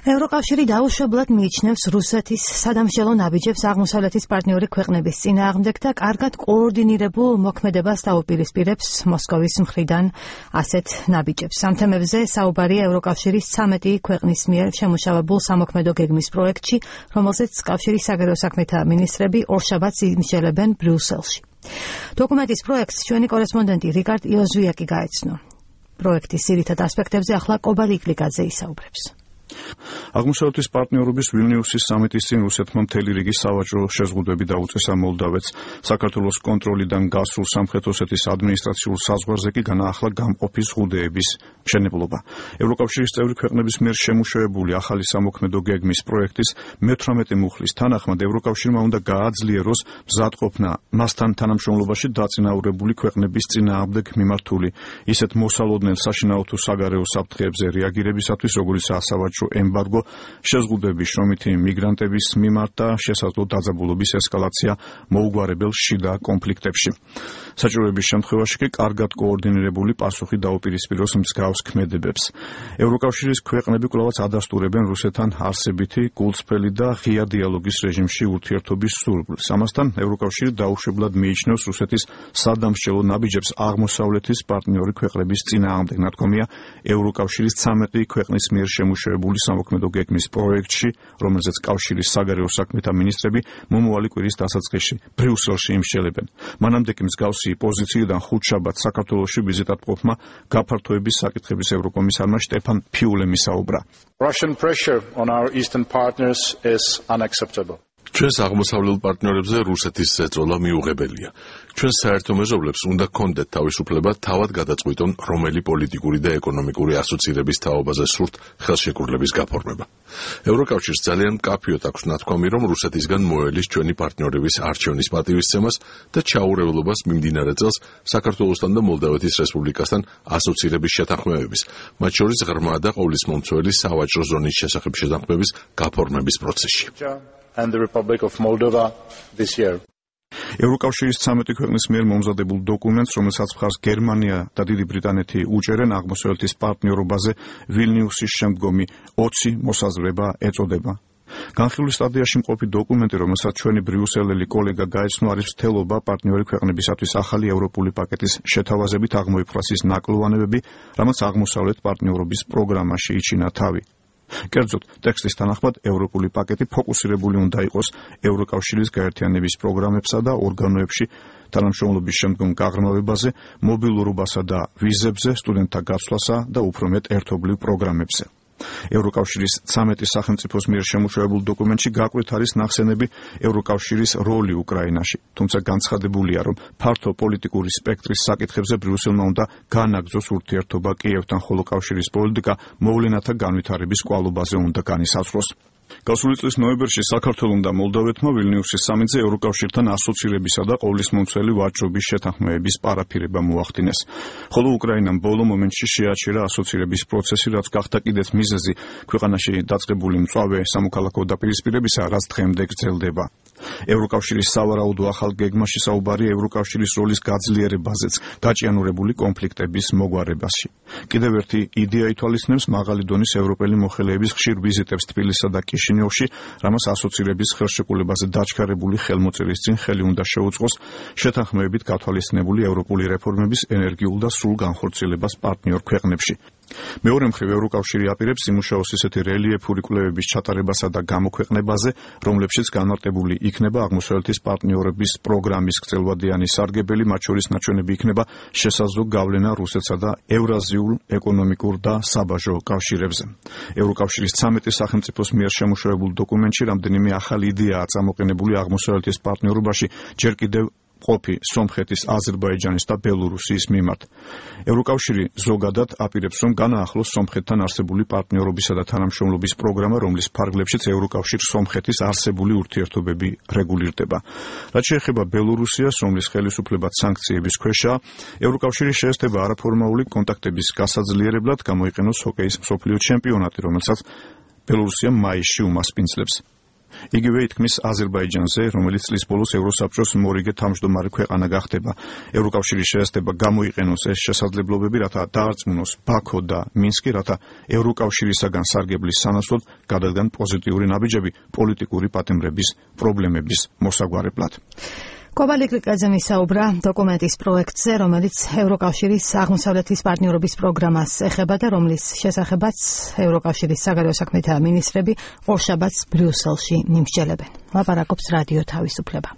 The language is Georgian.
ევროკავშირი დაუშვებლად მიიჩნევს რუსეთის სადამსჯელო ნაბიჯებს აღმოსავლეთის პარტნიორი ქვეყნების წინააღმდეგ და კარგად კოორდინირებულ მოქმედებას დაუპირისპირებს მოსკოვის მხრიდან ასეთ ნაბიჯებს. ამ თემებზე საუბარია ევროკავშირის 13 ქვეყნის მიერ შემუშავებულ სამოქმედო გეგმის პროექტში, რომელზეც კავშირის საგარეო საქმეთა მინისტრები ორშაბათს იმსჯელებენ ბრიუსელში. დოკუმენტის პროექტს ჩვენი კორესპონდენტი რიკარდ იოზვიაკი გაეცნო. პროექტის ძირითად ასპექტებზე ახლა კობალ იკლიკაძე ისაუბრებს. აღმოსავლეთის პარტნიორობის ვილნიუსის სამიტის წინ რუსეთმა მთელი რიგი სავაჭრო შეზღუდვები დაუწესა მოლდავეთს. საქართველოს კონტროლიდან გასულ სამხრეთ ოსეთის ადმინისტრაციულ საზღვარზე კი განაახლა გამყოფი ზღუდეების მშენებლობა. ევროკავშირის წევრი ქვეყნების მიერ შემუშავებული ახალი სამოქმედო გეგმის პროექტის მე-18 მუხლის თანახმად ევროკავშირმა უნდა გააძლიეროს მზადყოფნა მასთან თანამშრომლობაში დაწინაურებული ქვეყნების წინააღმდეგ მიმართული ისეთ მოსალოდნელ საშინაო თუ საგარეო საფრთხეებზე რეაგირებისათვის, როგორიცაა სავაჭრო ემბარგო, შეზღუდვების შრომითი მიგრანტების მიმართ და შესაძლო დაძაბულობის ესკალაცია მოუგვარებელ შიდა კონფლიქტებში. საჭიროების შემთხვევაში კი კარგად კოორდინირებული პასუხი დაუპირისპიროს მსგავს ქმედებებს. ევროკავშირის ქვეყნები კვლავაც ადასტურებენ რუსეთთან არსებითი გულწრფელი და ღია დიალოგის რეჟიმში ურთიერთობის სურვილს. ამასთან ევროკავშირი დაუშვებლად მიიჩნევს რუსეთის სადამსჯელო ნაბიჯებს აღმოსავლეთის პარტნიორი ქვეყნების წინააღმდეგ. ნათქვამია ევროკავშირის 13 ქვეყნის მიერ შემუშავებული სამოქმედო გეგმის პროექტში, რომელზეც კავშირის საგარეო საქმეთა მინისტრები მომავალი კვირის დასაწყისში ბრიუსელში იმსჯელებენ. მანამდე კი მსგავსი პოზიციიდან ხუთშაბათს საქართველოში ვიზიტად მყოფმა გაფართოების საკითხების ევროკომისარმა შტეფან ფიულემ ისაუბრა. Russian pressure on our eastern partners is unacceptable. ჩვენს აღმოსავლელ პარტნიორებზე რუსეთის ზეწოლა მიუღებელია. ჩვენ საერთო მეზობლებს უნდა გქონდეთ თავისუფლება თავად გადაწყვიტონ, რომელი პოლიტიკური და ეკონომიკური ასოცირების თაობაზე სურთ ხელშეკრულების გაფორმება. ევროკავშირს ძალიან მკაფიოდ აქვს ნათქვამი, რომ რუსეთისგან მოელის ჩვენი პარტნიორების არჩევნის პატივისცემას და ჩაურევლობას მიმდინარე წელს საქართველოსთან და მოლდავეთის რესპუბლიკასთან ასოცირების შეთანხმებების, მათ შორის ღრმა და ყოვლისმომცველი სავაჭრო ზონის შესახებ შეთანხმების გაფორმების პროცესში. And the Republic of Moldova this year. ევროკავშირის 13 ქვეყნის მიერ მომზადებულ დოკუმენტს, რომელსაც მხარს გერმანია და დიდი ბრიტანეთი უჭერენ, აღმოსავლეთის პარტნიორობაზე ვილნიუსის შემდგომი 20 მოსაზრება ეწოდება. განხილვის სტადიაში მყოფი დოკუმენტი, რომელსაც ჩვენი ბრიუსელელი კოლეგა გაეცნო, არის მცდელობა პარტნიორი ქვეყნებისათვის ახალი ევროპული პაკეტის შეთავაზებით აღმოიფხვრას ნაკლოვანებები, რამაც აღმოსავლეთ პარტნიორობის პროგრამაში იჩინა თავი. კერძოდ, ტექსტის თანახმად ევროპული პაკეტი ფოკუსირებული უნდა იყოს ევროკავშირის გაერთიანების პროგრამებსა და ორგანოებში, თანამშრომლობის შემდგომ გაღრმავებაზე, მობილურობასა და ვიზებზე, სტუდენტთა გაცვლასა და უფრო მეტ ერთობლივ პროგრამებზე. ევროკავშირის 13 სახელმწიფოს მიერ შემუშავებულ დოკუმენტში გაკვეთ არის ნახსენები ევროკავშირის როლი უკრაინაში, თუმცა განცხადებულია, რომ ფართო პოლიტიკური სპექტრის საკითხებზე ბრიუსელმა უნდა განაგრძოს ურთიერთობა კიევთან, ხოლო კავშირის პოლიტიკა მოვლენათა განვითარების კვალობაზე უნდა განისაზღვროს. გასული წლის ნოემბერში საქართველომ და მოლდავეთმა ვილნიუსის სამიტზე ევროკავშირთან ასოცირებისა და ყოვლისმომცველი ვაჭრობის შეთანხმებების პარაფირება მოახდინეს. ხოლო უკრაინამ ბოლო მომენტში შეაჩერა ასოცირების პროცესი, რაც გახდა კიდეც მიზეზი ქვეყანაში დაწყებული მწვავე სამოქალაქო დაპირისპირებისა, რაც დღემდე გრძელდება. ევროკავშირის სავარაუდო ახალ გეგმაში საუბარია ევროკავშირის როლის გაძლიერებაზეც გაჭიანურებული კონფლიქტების მოგვარებაში. კიდევ ერთი იდეა ითვალისწინებს მაღალი დონის ევროპელი მოხელეების ხშირ ვიზიტებს თბილისსა და კიშინიოვში, რამაც ასოცირების ხელშეკრულებაზე დაჩქარებული ხელმოწერის წინ ხელი უნდა შეუწყოს შეთანხმებით გათვალისწინებული ევროპული რეფორმების ენერგიულ და სრულ განხორციელებას პარტნიორ ქვეყნებში. მეორე მხრივ ევროკავშირი აპირებს იმუშაოს ისეთი რელიეფური კვლევების ჩატარებასა და გამოქვეყნებაზე, რომლებშიც განმარტებული იქნება აღმოსავლეთის პარტნიორების პროგრამის გრძელვადიანი სარგებელი, მათ შორის ნაჩვენები იქნება შესაძლო გავლენა რუსეთსა და ევრაზიულ ეკონომიკურ და საბაჟო კავშირებზე. ევროკავშირის 13 სახელმწიფოს მიერ შემუშავებულ დოკუმენტში რამდენიმე ახალი იდეაა წამოყენებული აღმოსავლეთის პარტნიორობაში, ჯერ კიდევ ყოფი სომხეთის, აზერბაიჯანის და ბელორუსიის მიმართ. ევროკავშირი ზოგადად აპირებს, რომ განაახლოს სომხეთთან არსებული პარტნიორობისა და თანამშრომლობის პროგრამა, რომლის ფარგლებშიც ევროკავშირს სომხეთის არსებული ურთიერთობები რეგულირდება. რაც შეეხება ბელორუსიას, რომლის ხელისუფლებაც სანქციების ქვეშაა, ევროკავშირი შეესწება არაფორმალური კონტაქტების გასაძლიერებლად გამოიყენოს ჰოკეის მსოფლიო ჩემპიონატი, რომელსაც ბელორუსია მაისში უმასპინძლებს. იგივე ითქმის აზერბაიჯანზე, რომელიც წლის ბოლოს ევროსაბჭოს მორიგე თავმჯდომარე ქვეყანა გახდება. ევროკავშირის შეესწება გამოიყენოს ეს შესაძლებლობები, რათა დაარწმუნოს ბაქო და მინსკი, რათა ევროკავშირისაგან სარგებლის სანაცვლოდ გადადგან პოზიტიური ნაბიჯები პოლიტიკური პატიმრების პრობლემების მოსაგვარებლად. კოვალიკრიკაძე მისაუბრა დოკუმენტის პროექტზე, რომელიც ევროკავშირის აღმოსავლეთის პარტნიორობის პროგრამას ეხება და რომლის შესახებაც ევროკავშირის საგარეო საქმეთა მინისტრები ორშაბათს ბრიუსელში მიმსჯელებენ. ლაპარაკობს რადიო თავისუფლება.